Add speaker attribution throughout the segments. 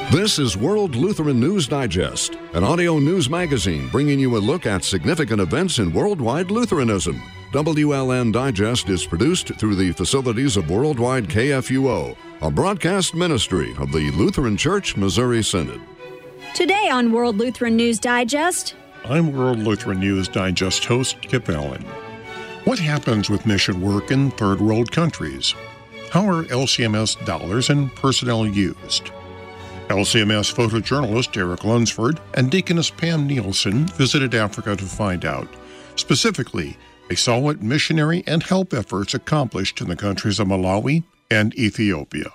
Speaker 1: This is World Lutheran News Digest, an audio news magazine bringing you a look at significant events in worldwide Lutheranism. WLN Digest is produced through the facilities of Worldwide KFUO, a broadcast ministry of the Lutheran Church Missouri Synod.
Speaker 2: Today on World Lutheran News Digest,
Speaker 3: I'm World Lutheran News Digest host Kip Allen. What happens with mission work in third world countries? How are LCMS dollars and personnel used? LCMS photojournalist Eric Lunsford and Deaconess Pam Nielsen visited Africa to find out. Specifically, they saw what missionary and help efforts accomplished in the countries of Malawi and Ethiopia.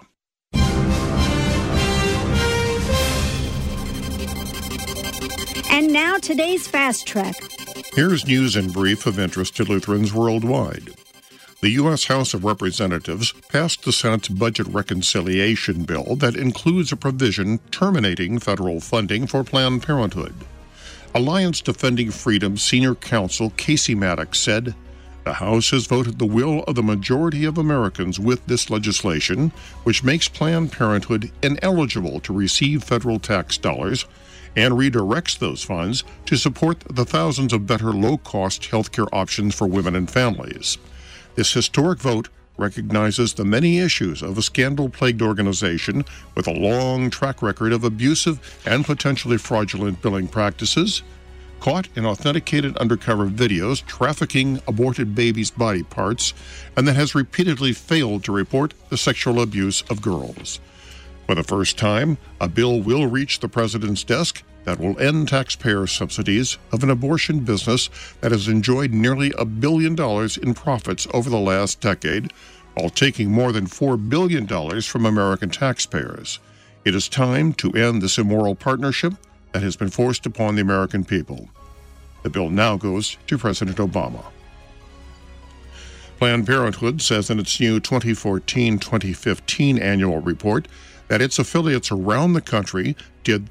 Speaker 2: And now today's Fast Track.
Speaker 3: Here's news in brief of interest to Lutherans worldwide. The U.S. House of Representatives passed the Senate's budget reconciliation bill that includes a provision terminating federal funding for Planned Parenthood. Alliance Defending Freedom Senior Counsel Casey Maddox said, "The House has voted the will of the majority of Americans with this legislation, which makes Planned Parenthood ineligible to receive federal tax dollars and redirects those funds to support the thousands of better low-cost health care options for women and families." This historic vote recognizes the many issues of a scandal-plagued organization with a long track record of abusive and potentially fraudulent billing practices, caught in authenticated undercover videos trafficking aborted babies' body parts, and that has repeatedly failed to report the sexual abuse of girls. For the first time, a bill will reach the president's desk that will end taxpayer subsidies of an abortion business that has enjoyed nearly $1 billion in profits over the last decade, while taking more than $4 billion from American taxpayers. It is time to end this immoral partnership that has been forced upon the American people. The bill now goes to President Obama. Planned Parenthood says in its new 2014-2015 annual report that its affiliates around the country did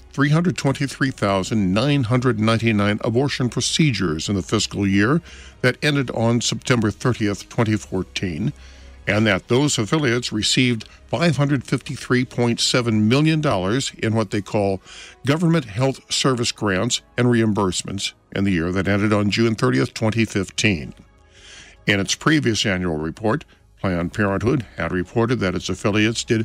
Speaker 3: 323,999 abortion procedures in the fiscal year that ended on September 30th, 2014, and that those affiliates received $553.7 million in what they call government health service grants and reimbursements in the year that ended on June 30th, 2015. In its previous annual report, Planned Parenthood had reported that its affiliates did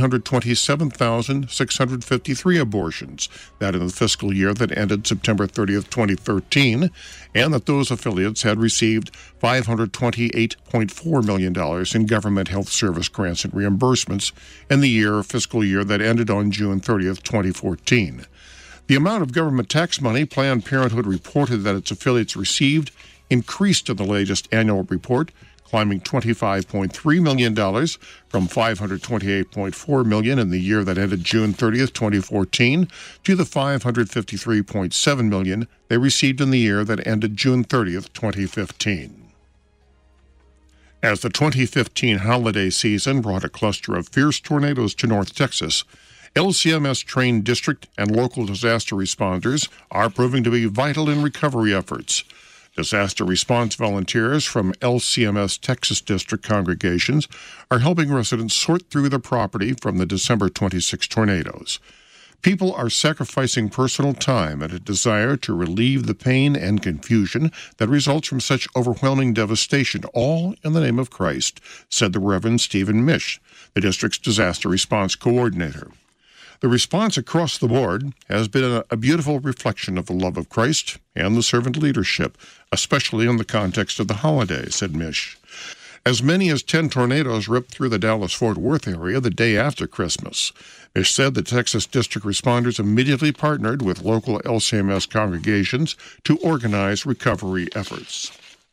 Speaker 3: 327,653 abortions, that in the fiscal year that ended September 30th, 2013, and that those affiliates had received $528.4 million in government health service grants and reimbursements in the fiscal year that ended on June 30th, 2014. The amount of government tax money Planned Parenthood reported that its affiliates received increased in the latest annual report, climbing $25.3 million from $528.4 million in the year that ended June 30th, 2014, to the $553.7 million they received in the year that ended June 30th, 2015. As the 2015 holiday season brought a cluster of fierce tornadoes to North Texas, LCMS-trained district and local disaster responders are proving to be vital in recovery efforts. Disaster response volunteers from LCMS Texas District congregations are helping residents sort through their property from the December 26 tornadoes. People are sacrificing personal time and a desire to relieve the pain and confusion that results from such overwhelming devastation, all in the name of Christ, said the Reverend Stephen Misch, the district's disaster response coordinator. The response across the board has been a beautiful reflection of the love of Christ and the servant leadership, especially in the context of the holidays, said Misch. As many as 10 tornadoes ripped through the Dallas-Fort Worth area the day after Christmas. Misch said the Texas District responders immediately partnered with local LCMS congregations to organize recovery efforts.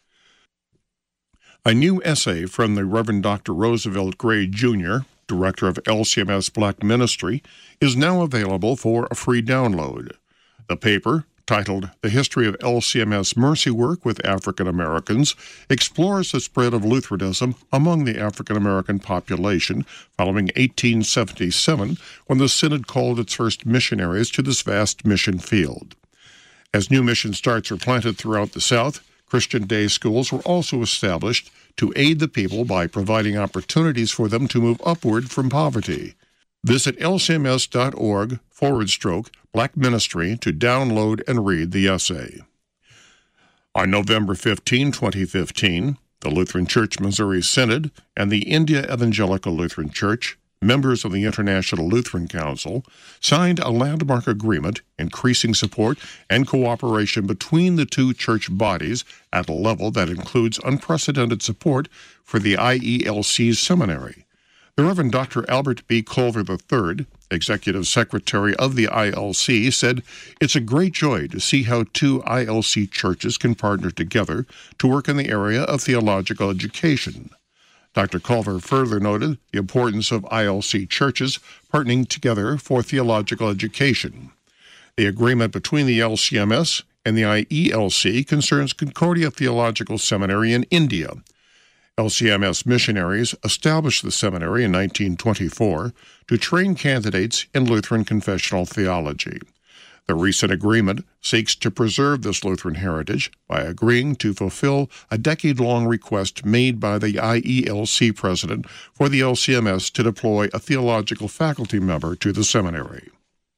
Speaker 3: A new essay from the Reverend Dr. Roosevelt Gray, Jr., Director of LCMS Black Ministry, is now available for a free download. The paper, titled The History of LCMS Mercy Work with African Americans, explores the spread of Lutheranism among the African American population following 1877, when the Synod called its first missionaries to this vast mission field. As new mission starts are planted throughout the South, Christian day schools were also established to aid the people by providing opportunities for them to move upward from poverty. Visit lcms.org/Black Ministry to download and read the essay. On November 15, 2015, the Lutheran Church Missouri Synod and the India Evangelical Lutheran Church, members of the International Lutheran Council, signed a landmark agreement increasing support and cooperation between the two church bodies at a level that includes unprecedented support for the IELC's seminary. The Reverend Dr. Albert B. Culver III, Executive Secretary of the ILC, said, "It's a great joy to see how two ILC churches can partner together to work in the area of theological education." Dr. Culver further noted the importance of ILC churches partnering together for theological education. The agreement between the LCMS and the IELC concerns Concordia Theological Seminary in India. LCMS missionaries established the seminary in 1924 to train candidates in Lutheran confessional theology. The recent agreement seeks to preserve this Lutheran heritage by agreeing to fulfill a decade-long request made by the IELC president for the LCMS to deploy a theological faculty member to the seminary.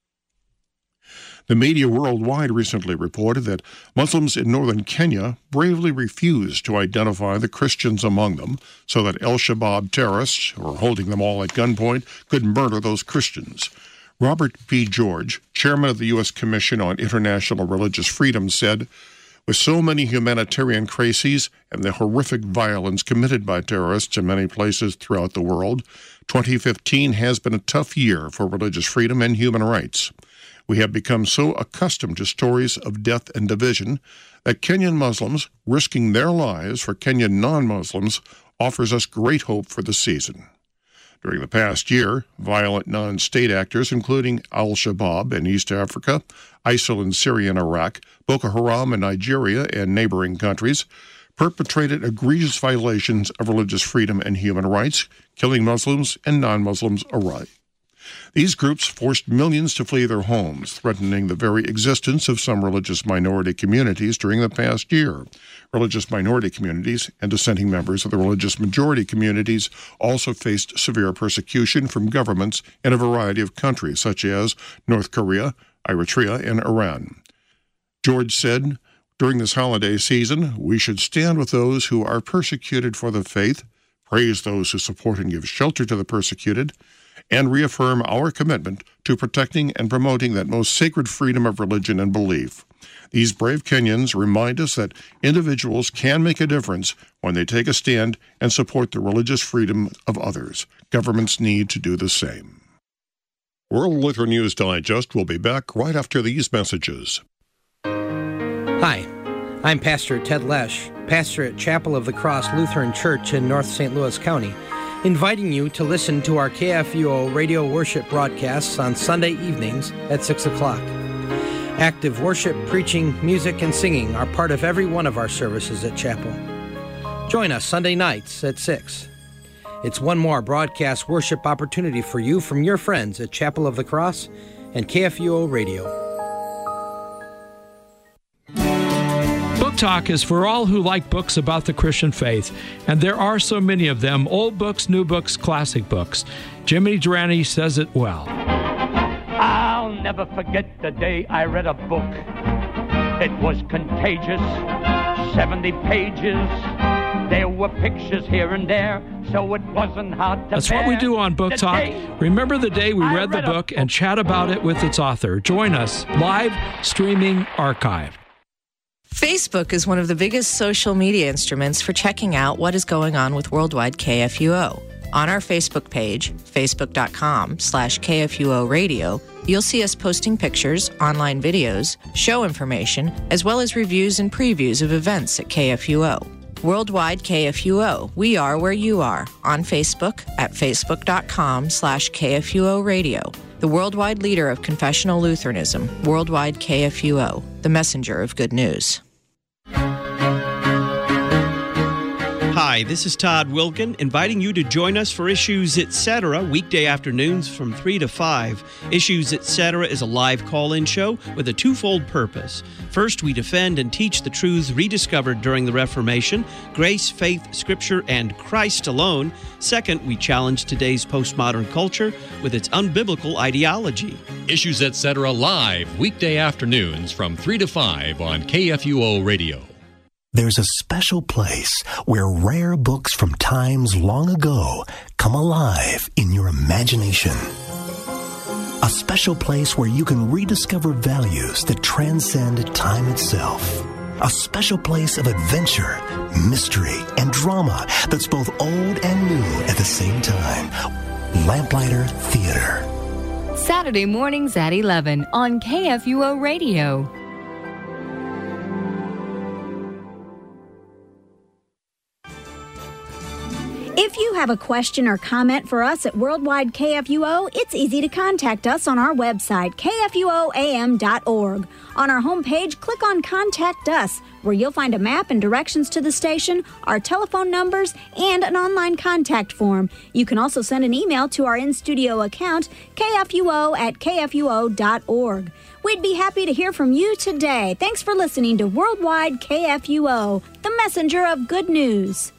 Speaker 3: The media worldwide recently reported that Muslims in northern Kenya bravely refused to identify the Christians among them so that al-Shabaab terrorists, who were holding them all at gunpoint, could murder those Christians. Robert P. George, chairman of the U.S. Commission on International Religious Freedom, said, "With so many humanitarian crises and the horrific violence committed by terrorists in many places throughout the world, 2015 has been a tough year for religious freedom and human rights. We have become so accustomed to stories of death and division that Kenyan Muslims risking their lives for Kenyan non-Muslims offers us great hope for the season." During the past year, violent non-state actors, including al-Shabaab in East Africa, ISIL in Syria and Iraq, Boko Haram in Nigeria and neighboring countries, perpetrated egregious violations of religious freedom and human rights, killing Muslims and non-Muslims alike. These groups forced millions to flee their homes, threatening the very existence of some religious minority communities during the past year. Religious minority communities and dissenting members of the religious majority communities also faced severe persecution from governments in a variety of countries, such as North Korea, Eritrea, and Iran. George said, "During this holiday season, we should stand with those who are persecuted for the faith, praise those who support and give shelter to the persecuted, and reaffirm our commitment to protecting and promoting that most sacred freedom of religion and belief. These brave Kenyans remind us that individuals can make a difference when they take a stand and support the religious freedom of others. Governments need to do the same." World Lutheran News Digest will be back right after these messages.
Speaker 4: Hi, I'm Pastor Ted Lesh, pastor at Chapel of the Cross Lutheran Church in North St. Louis County, inviting you to listen to our KFUO radio worship broadcasts on Sunday evenings at 6 o'clock. Active worship, preaching, music, and singing are part of every one of our services at Chapel. Join us Sunday nights at 6. It's one more broadcast worship opportunity for you from your friends at Chapel of the Cross and KFUO Radio.
Speaker 5: Book Talk is for all who like books about the Christian faith, and there are so many of them, old books, new books, classic books. Jimmy Durante says it well.
Speaker 6: I'll never forget the day I read a book. It was contagious, 70 pages. There were pictures here and there, so it wasn't hard to
Speaker 5: That's what we do on Book Talk. Remember the day we read the book and chat about it with its author. Join us, live, streaming, archived.
Speaker 7: Facebook is one of the biggest social media instruments for checking out what is going on with Worldwide KFUO. On our Facebook page, facebook.com/KFUO Radio, you'll see us posting pictures, online videos, show information, as well as reviews and previews of events at KFUO. Worldwide KFUO, we are where you are. On Facebook at facebook.com/KFUO Radio. The worldwide leader of confessional Lutheranism, Worldwide KFUO, the messenger of good news.
Speaker 8: Hi, Hi, this is Todd Wilkin, inviting you to join us for Issues Etc. weekday afternoons from 3 to 5. Issues Etc. is a live call-in show with a twofold purpose. First, we defend and teach the truths rediscovered during the Reformation, grace, faith, Scripture, and Christ alone. Second, we challenge today's postmodern culture with its unbiblical ideology.
Speaker 9: Issues Etc. live weekday afternoons from 3 to 5 on KFUO Radio.
Speaker 10: There's a special place where rare books from times long ago come alive in your imagination. A special place where you can rediscover values that transcend time itself. A special place of adventure, mystery, and drama that's both old and new at the same time. Lamplighter Theater.
Speaker 11: Saturday mornings at 11 on KFUO Radio.
Speaker 2: If you have a question or comment for us at Worldwide KFUO, it's easy to contact us on our website, kfuoam.org. On our homepage, click on Contact Us, where you'll find a map and directions to the station, our telephone numbers, and an online contact form. You can also send an email to our in-studio account, kfuo@kfuo.org. We'd be happy to hear from you today. Thanks for listening to Worldwide KFUO, the messenger of good news.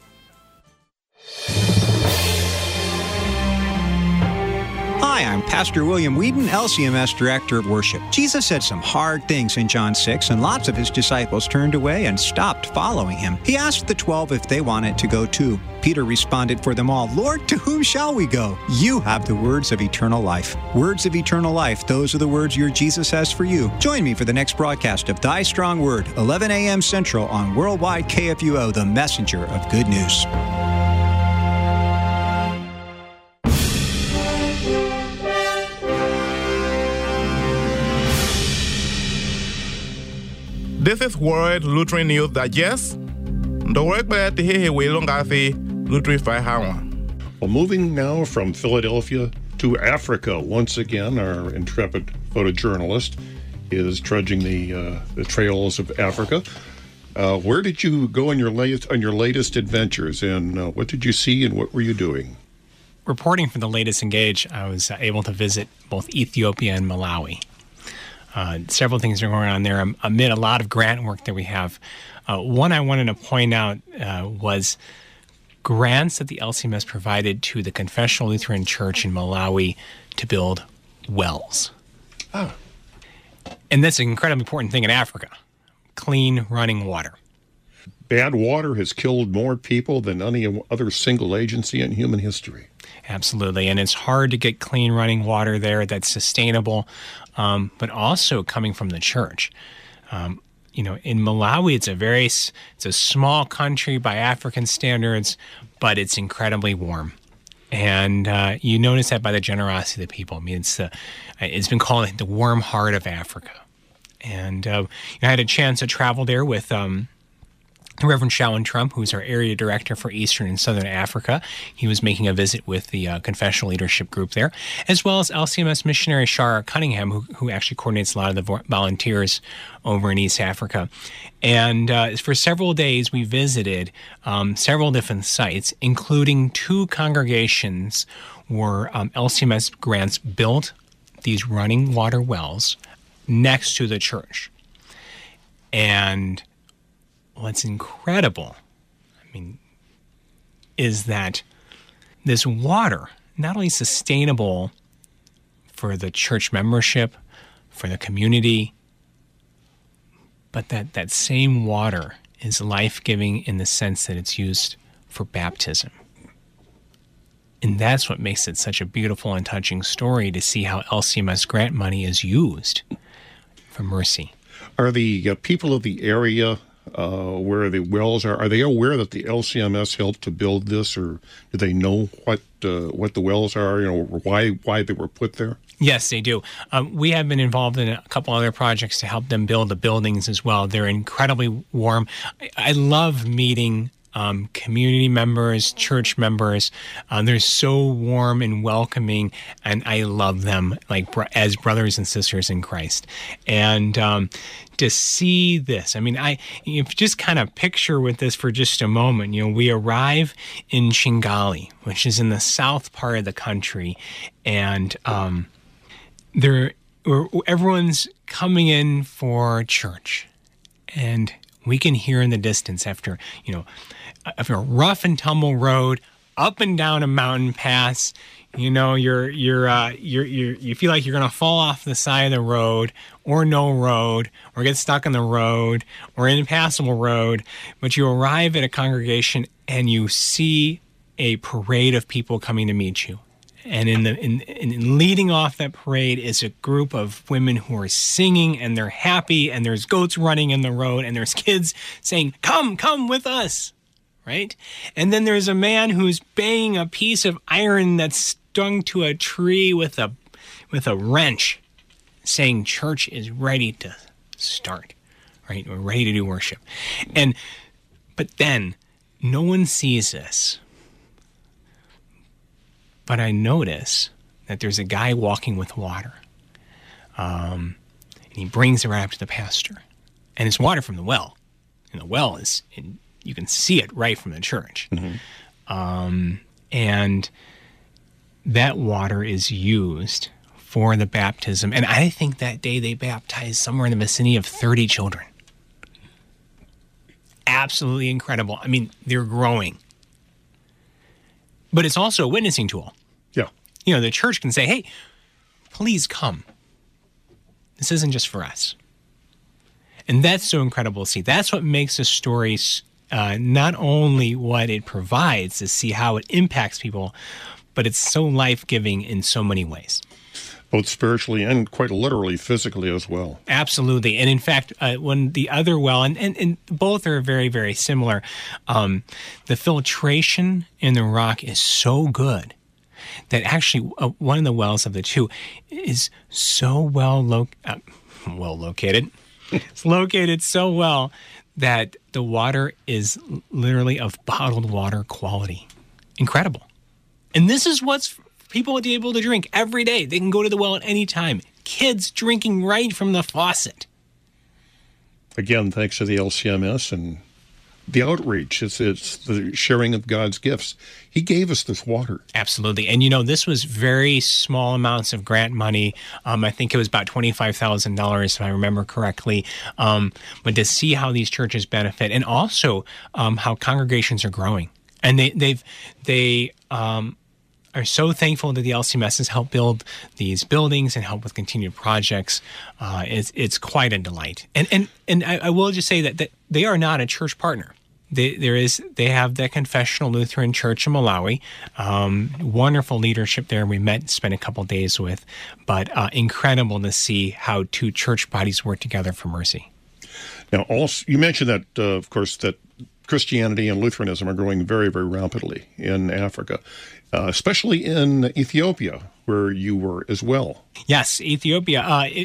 Speaker 12: Hi, I'm Pastor William Whedon, LCMS Director of Worship. Jesus said some hard things in John 6, and lots of his disciples turned away and stopped following him. He asked the 12 if they wanted to go too. Peter responded for them all, Lord, to whom shall we go? You have the words of eternal life. Words of eternal life, those are the words your Jesus has for you. Join me for the next broadcast of Thy Strong Word, 11 a.m. Central on Worldwide KFUO, the messenger of good news.
Speaker 13: This is World Lutheran News Digest. Well,
Speaker 3: moving now from Philadelphia to Africa, once again, our intrepid photojournalist is trudging the trails of Africa. Where did you go on your latest adventures, and what did you see, and what were you doing?
Speaker 14: Reporting for the latest Engage, I was able to visit both Ethiopia and Malawi. Several things are going on there amid a lot of grant work that we have. One I wanted to point out was grants that the LCMS provided to the Confessional Lutheran Church in Malawi to build wells.
Speaker 3: Oh.
Speaker 14: And that's an incredibly important thing in Africa, clean running water.
Speaker 3: Bad water has killed more people than any other single agency in human history.
Speaker 14: Absolutely, and it's hard to get clean running water there that's sustainable, but also coming from the church. In Malawi, it's a small country by African standards, but it's incredibly warm. And you notice that by the generosity of the people. I mean, it's been called the warm heart of Africa. And I had a chance to travel there with Reverend Shawan Trump, who's our area director for Eastern and Southern Africa. He was making a visit with the confessional leadership group there, as well as LCMS missionary Shara Cunningham, who actually coordinates a lot of the volunteers over in East Africa. And for several days, we visited several different sites, including 2 congregations where LCMS grants built these running water wells next to the church. And what's incredible, is that this water, not only sustainable for the church membership, for the community, but that same water is life-giving in the sense that it's used for baptism. And that's what makes it such a beautiful and touching story to see how LCMS grant money is used for mercy.
Speaker 3: Are the people of the area where the wells are they aware that the LCMS helped to build this, or do they know what the wells are, why they were put there?
Speaker 14: Yes, they do. We have been involved in a couple other projects to help them build the buildings as well. They're incredibly warm. I love meeting community members, church members. They're so warm and welcoming, and I love them as brothers and sisters in Christ. And to see this, I mean, if you just kind of picture with this for just a moment, we arrive in Chingali, which is in the south part of the country, and everyone's coming in for church, and we can hear in the distance after a rough and tumble road up and down a mountain pass. You feel like you're going to fall off the side of the road, or no road, or get stuck on the road, or an impassable road. But you arrive at a congregation and you see a parade of people coming to meet you. And in leading off that parade is a group of women who are singing, and they're happy, and there's goats running in the road, and there's kids saying, come with us, right? And then there's a man who's banging a piece of iron that's stung to a tree with a wrench, saying church is ready to start, right? We're ready to do worship. But then no one sees this. But I notice that there's a guy walking with water. And he brings it right up to the pastor. And it's water from the well. And the well you can see it right from the church. Mm-hmm. And that water is used for the baptism. And I think that day they baptized somewhere in the vicinity of 30 children. Absolutely incredible. I mean, they're growing. But it's also a witnessing tool.
Speaker 3: Yeah.
Speaker 14: The church can say, hey, please come. This isn't just for us. And that's so incredible to see. That's what makes the story not only what it provides to see how it impacts people, but it's so life-giving in so many ways.
Speaker 3: Both spiritually and quite literally, physically as well.
Speaker 14: Absolutely. And in fact, when the other well, and both are very, very similar, the filtration in the rock is so good that actually one of the wells of the two is so well located. It's located so well that the water is literally of bottled water quality. Incredible. And this is what's people would be able to drink every day. They can go to the well at any time. Kids drinking right from the faucet.
Speaker 3: Again, thanks to the LCMS and the outreach. It's the sharing of God's gifts. He gave us this water.
Speaker 14: Absolutely. And, this was very small amounts of grant money. I think it was about $25,000, if I remember correctly. But to see how these churches benefit, and also how congregations are growing. And they are so thankful that the LCMS has helped build these buildings and help with continued projects. It's quite a delight. And I will just say that they are not a church partner. They have the Confessional Lutheran Church in Malawi. Wonderful leadership there. We spent a couple days with, but incredible to see how two church bodies work together for mercy.
Speaker 3: Now, also, you mentioned that, of course, that Christianity and Lutheranism are growing very, very rapidly in Africa. Especially in Ethiopia, where you were as well.
Speaker 14: Yes, Ethiopia.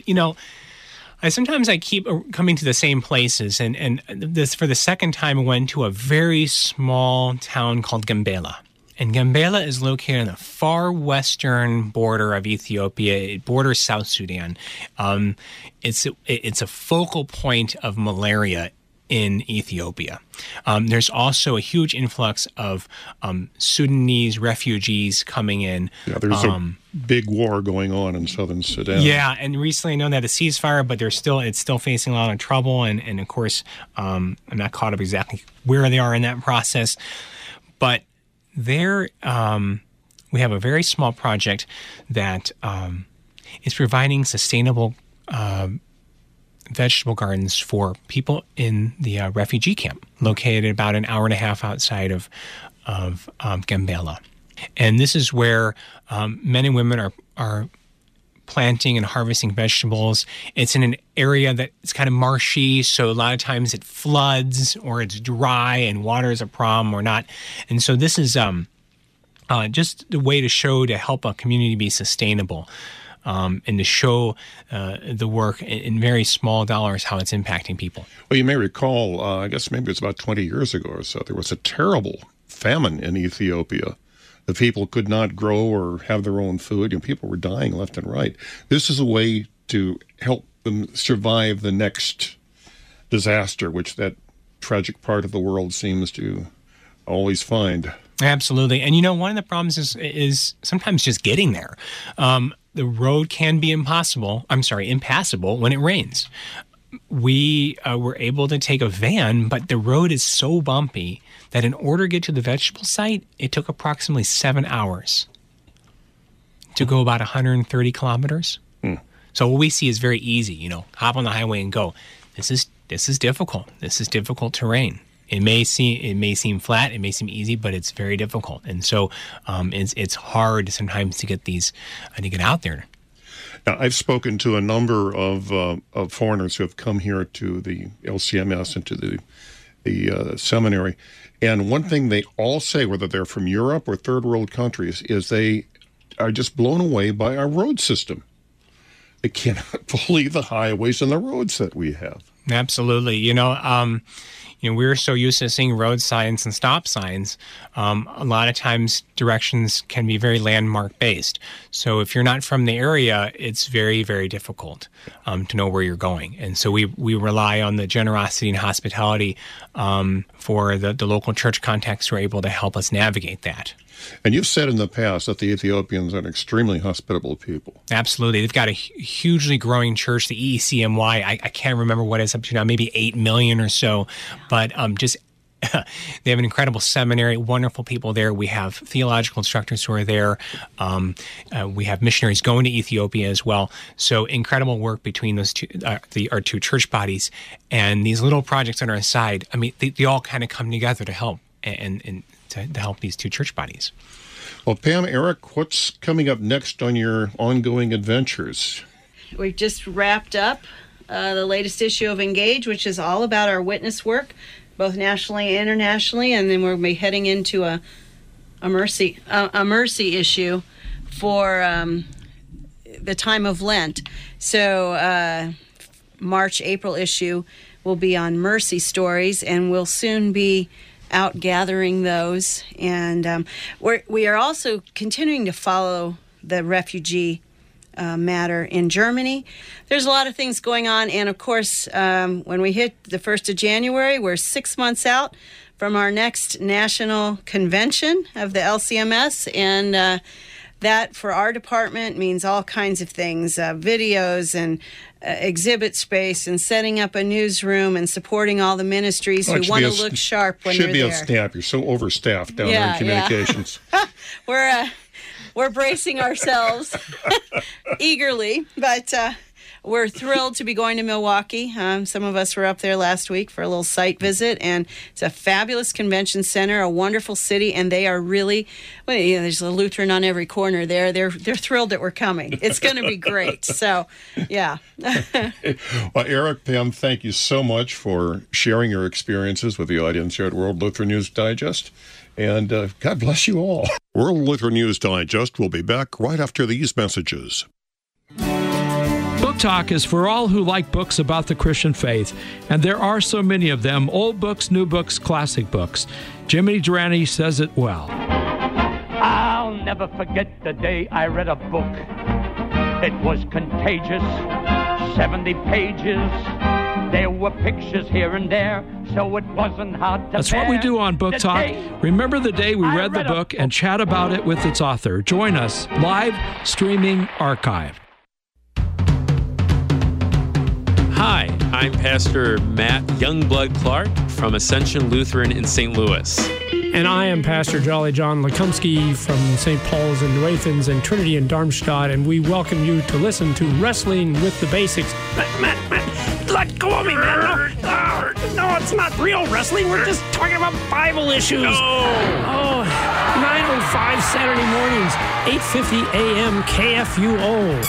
Speaker 14: I keep coming to the same places, and this for the second time I went to a very small town called Gambela. And Gambela is located on the far western border of Ethiopia. It borders South Sudan. It's a focal point of malaria in Ethiopia. There's also a huge influx of Sudanese refugees coming in.
Speaker 3: Yeah, there's a big war going on in southern Sudan.
Speaker 14: Yeah, and recently I know that a ceasefire, but it's still facing a lot of trouble. And of course, I'm not caught up exactly where they are in that process. But there, we have a very small project that is providing sustainable vegetable gardens for people in the refugee camp, located about an hour and a half outside of Gambela. And this is where men and women are planting and harvesting vegetables. It's in an area that it's kind of marshy, so a lot of times it floods or it's dry and water is a problem or not. And so this is just a way to help a community be sustainable. and to show the work in very small dollars how it's impacting people.
Speaker 3: Well, you may recall, I guess maybe it's about 20 years ago or so, there was a terrible famine in Ethiopia. The people could not grow or have their own food, and people were dying left and right. This is a way to help them survive the next disaster, which that tragic part of the world seems to always find.
Speaker 14: Absolutely. And one of the problems is sometimes just getting there. The road can be impassable when it rains. We were able to take a van, but the road is so bumpy that in order to get to the vegetable site, it took approximately 7 hours to go about 130 kilometers. So what we see is very easy, hop on the highway and go. This is difficult. This is difficult terrain. It may seem flat, it may seem easy, but it's very difficult. And so it's hard sometimes to get out there.
Speaker 3: Now, I've spoken to a number of foreigners who have come here to the LCMS and to the seminary, and one thing they all say, whether they're from Europe or third world countries, is they are just blown away by our road system. They cannot believe the highways and the roads that we have.
Speaker 14: Absolutely. We're so used to seeing road signs and stop signs. A lot of times directions can be very landmark based. So if you're not from the area, it's very, very difficult to know where you're going. And so we rely on the generosity and hospitality for the local church contacts who are able to help us navigate that.
Speaker 3: And you've said in the past that the Ethiopians are an extremely hospitable people.
Speaker 14: Absolutely. They've got a hugely growing church, the EECMY. I can't remember what it's up to now, maybe 8 million or so. But they have an incredible seminary, wonderful people there. We have theological instructors who are there. We have missionaries going to Ethiopia as well. So incredible work between those two, our two church bodies. And these little projects on our side, they all kind of come together to help and to help these two church bodies.
Speaker 3: Well, Pam, Eric, what's coming up next on your ongoing adventures?
Speaker 15: We've just wrapped up the latest issue of Engage, which is all about our witness work, both nationally and internationally, and then we'll be heading into a mercy issue for the time of Lent. So March-April issue will be on mercy stories, and we'll soon be out gathering those. And we are also continuing to follow the refugee matter in Germany. There's a lot of things going on, and of course, when we hit the 1st of January, we're 6 months out from our next national convention of the LCMS, and that for our department means all kinds of things, videos and exhibit space and setting up a newsroom and supporting all the ministries who want to look sharp when you're there.
Speaker 3: Should be a staff. You're so overstaffed down there in communications.
Speaker 15: We're bracing ourselves eagerly, but we're thrilled to be going to Milwaukee. Some of us were up there last week for a little site visit, and it's a fabulous convention center, a wonderful city, and they are really, there's a Lutheran on every corner there. They're thrilled that we're coming. It's going to be great. So, yeah.
Speaker 3: Well, Eric, Pam, thank you so much for sharing your experiences with the audience here at World Lutheran News Digest. And God bless you all. World Lutheran News Digest will be back right after these messages.
Speaker 5: Book Talk is for all who like books about the Christian faith, and there are so many of them, old books, new books, classic books. Jimmy Durante says it well.
Speaker 6: I'll never forget the day I read a book. It was contagious, 70 pages. There were pictures here and there, so it wasn't hard to
Speaker 5: That's what we do on Book Talk. Remember the day we read the book and chat about it with its author. Join us, live, streaming, archived.
Speaker 16: Hi, I'm Pastor Matt Youngblood Clark from Ascension Lutheran in St. Louis.
Speaker 17: And I am Pastor Jolly John Lekumsky from St. Paul's in New Athens and Trinity in Darmstadt, and we welcome you to listen to Wrestling with the Basics. Matt, let go of me, man. No, it's not real wrestling. We're just talking about Bible issues. No. 9:05 Saturday mornings, 8:50 a.m. KFUO.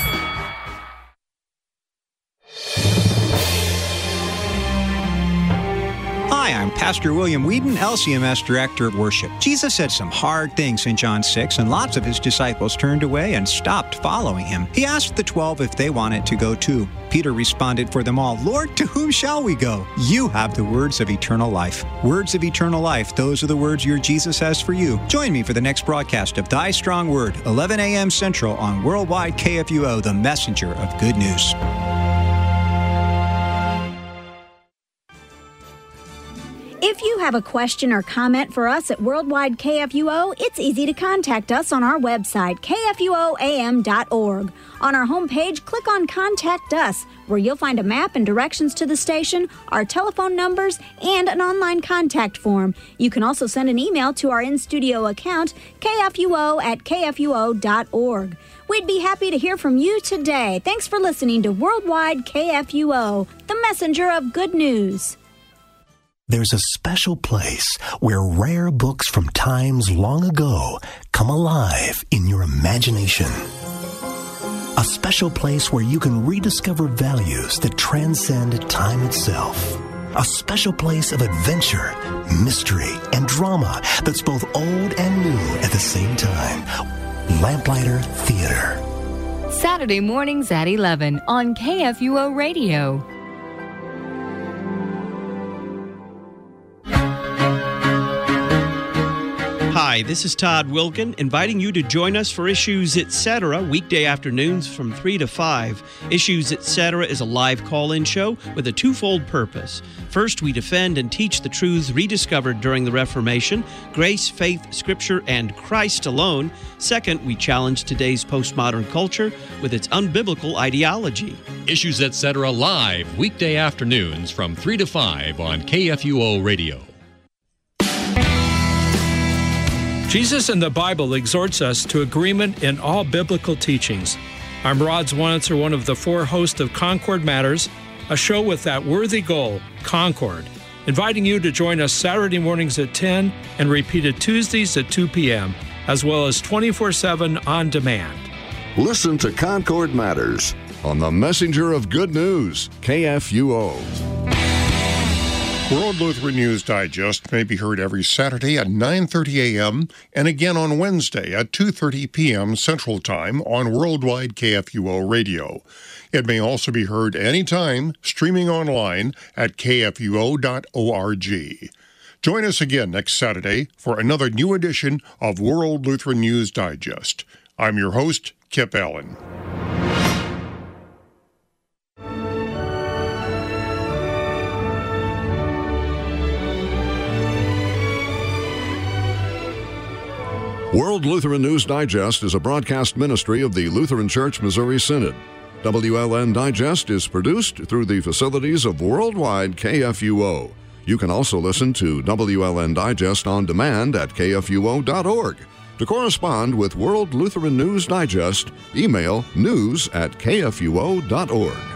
Speaker 12: Hi, Hi, I'm Pastor William Whedon, LCMS Director of Worship. Jesus said some hard things in John 6, and lots of his disciples turned away and stopped following him. He asked the 12 if they wanted to go too. Peter responded for them all, Lord, to whom shall we go? You have the words of eternal life. Words of eternal life, those are the words your Jesus has for you. Join me for the next broadcast of Thy Strong Word, 11 a.m. Central on Worldwide KFUO, the messenger of good news.
Speaker 2: If you have a question or comment for us at Worldwide KFUO, it's easy to contact us on our website, kfuoam.org. On our homepage, click on Contact Us, where you'll find a map and directions to the station, our telephone numbers, and an online contact form. You can also send an email to our in-studio account, kfuo@kfuo.org. We'd be happy to hear from you today. Thanks for listening to Worldwide KFUO, the messenger of good news.
Speaker 10: There's a special place where rare books from times long ago come alive in your imagination. A special place where you can rediscover values that transcend time itself. A special place of adventure, mystery, and drama that's both old and new at the same time. Lamplighter Theater.
Speaker 11: Saturday mornings at 11 on KFUO Radio.
Speaker 8: Hi, this is Todd Wilkin, inviting you to join us for Issues Etc. weekday afternoons from 3 to 5. Issues Etc. is a live call-in show with a twofold purpose. First, we defend and teach the truths rediscovered during the Reformation, grace, faith, Scripture, and Christ alone. Second, we challenge today's postmodern culture with its unbiblical ideology.
Speaker 9: Issues Etc. live weekday afternoons from 3 to 5 on KFUO Radio.
Speaker 5: Jesus in the Bible exhorts us to agreement in all biblical teachings. I'm Rod Zwanitzer, one of the four hosts of Concord Matters, a show with that worthy goal, Concord, inviting you to join us Saturday mornings at 10 and repeated Tuesdays at 2 p.m., as well as 24/7 on demand.
Speaker 1: Listen to Concord Matters on the Messenger of Good News, KFUO.
Speaker 3: World Lutheran News Digest may be heard every Saturday at 9:30 a.m. and again on Wednesday at 2:30 p.m. Central Time on Worldwide KFUO Radio. It may also be heard anytime streaming online at kfuo.org. Join us again next Saturday for another new edition of World Lutheran News Digest. I'm your host, Kip Allen.
Speaker 1: World Lutheran News Digest is a broadcast ministry of the Lutheran Church Missouri Synod. WLN Digest is produced through the facilities of Worldwide KFUO. You can also listen to WLN Digest on demand at kfuo.org. To correspond with World Lutheran News Digest, email news@kfuo.org.